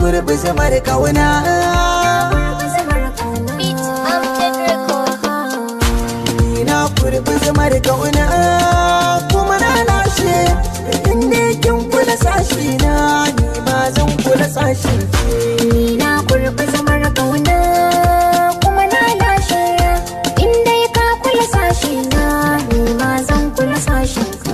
kurbi zamar kauna. Na kurbi zamar kauna kuma na lashe, inda kin kula sashi na ni ma zan kula sashi. Na kurbi zamar kauna kuma na lashe, inda ka kula sashi na ni ma zan kula sashi ka.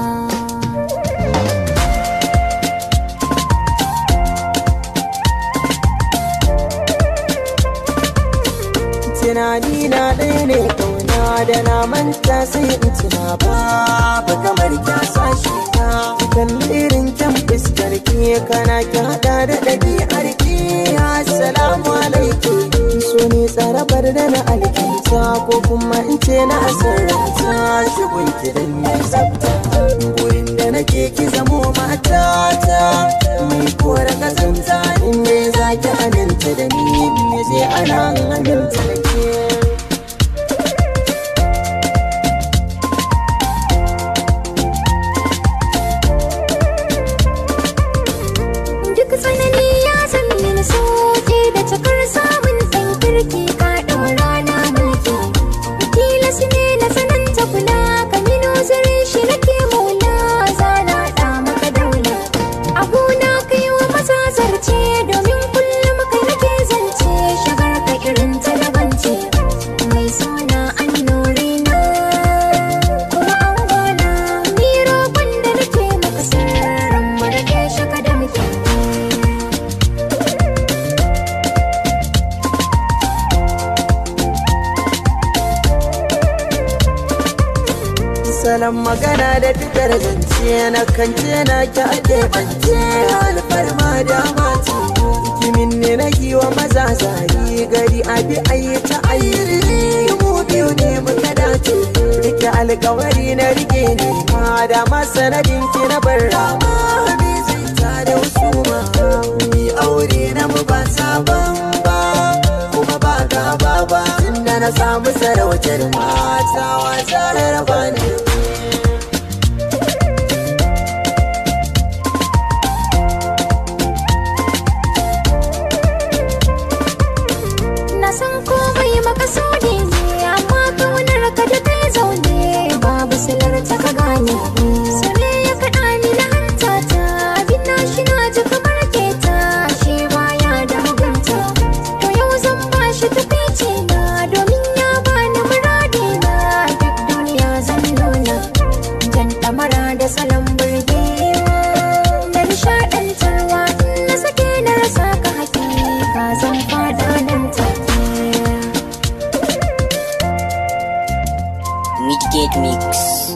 Tunani na ɗaya ne kauna da na manta sai in tuna babu kamar kya sashi na. Kalli irin kyan fuskar ki kana ki hada da ɗabi'ar ki. Assalamu alaikum, so ne tsarabar da na alkinta ko kuma in ce na asararta. Shigun ki dan ya tsafta, burin da nake ki zamo matata. Mai kora kazanta in ne za ki aminta da ni, me zai ana aminta da ke. Duk tsanani ya san mini soke da cakar samun ɗan kirki ka ɗaura na mulki. Tilas ne na sananta kula ka mino zare shi nake maula, zana ɗa maka daula. Abuna kai wa maza zarce domin kullum kai nake zance, shagar ka irin talabance. Mai suna an nore na kuma an gana, ni roƙon da nake maka sirran mu rage shaka da muke. Salon magana da fitar zance na kance na ki ake bance, alfarma da mata kimin ne na giwa maza zari gari abi ayi ta ayyiri. Mu biyu ne muka dace, rike alkawari na rike ne ma da masanadin ki na bar rama. Bi zai ta da wasu ma ni aure na mu ba sabon ba kuma ba gaba ba, tunda na samu sarautar mata wasa raba ne. Na san komai makasudi ne, amma kaunar ka da kai zaune babu silar ta ka gane. Sane ya kaɗa ni na hantata, abin na shi na ji kamar keta, shi baya da mugunta. To yau zan ba shi tafici na domin ya bani muradi na, duk duniya zan nuna jan ɗamara da salon burgewa da nishaɗantarwa. In na sake na rasa ka hakika zan faɗa nan take. Midgate Mix.